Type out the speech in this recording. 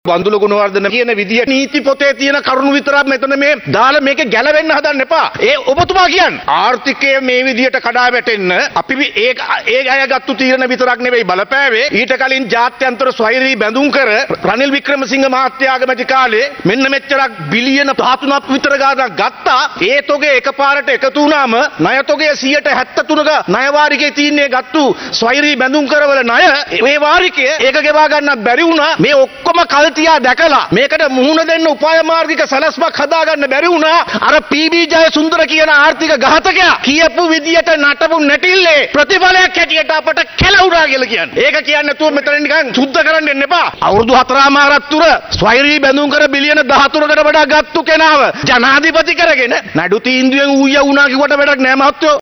බන්දුල ගුණවර්ධන කියන විදිය නීති පොතේ තියෙන කරුණු විතරක් මෙතන මේ දාලා මේකේ ගැලවෙන්න හදන්න එපා. ඒ ඔබතුමා කියන්නේ ආර්ථිකය මේ විදියට කඩා වැටෙන්න අපි ඒ අයගත්තු තීරණ විතරක් නෙවෙයි බලපෑවේ. ඊට කලින් ජාත්‍යන්තර ස්වෛරී බැඳුම් කර රනිල් වික්‍රමසිංහ මහත්තයා අගමැති කාලේ මෙන්න මෙච්චරක් බිලියන 13ක් විතර ගාණක් ගත්තා. ඒ තොගේ එකපාරට එකතු වුණාම ණය තොගේ 173ක ණය වාරිකේ තියන්නේ ගත්තු ස්වෛරී බැඳුම් කරවල ණය මේ වාරිකය ඒක ගෙවා ගන්න බැරි වුණා. මේ ඔක්කොම තියා දැකලා මේකට මුහුණ දෙන්න උපාය මාර්ගික සලස්මක් හදාගන්න බැරි වුණා. අර පීබී ජයසුන්දර කියන ආර්ථික ඝාතකයා කියපු විදියට නටපු නැටිල්ලේ ප්‍රතිඵලයක් හැටියට අපට කෙලවුණා කියලා කියන්නේ. ඒක කියන්නේ නැතුව මෙතන නිකන් සුද්ධ කරන්න එන්න එපා. අවුරුදු 4මාරක් තුර ස්වෛරී බැඳුම් කර බිලියන 13කට වඩා ගත්තු කෙනාව ජනාධිපති කරගෙන නඩු තීන්දුවෙන් ඌය වුණා කිව්වට වැඩක් නෑ මහත්තයෝ.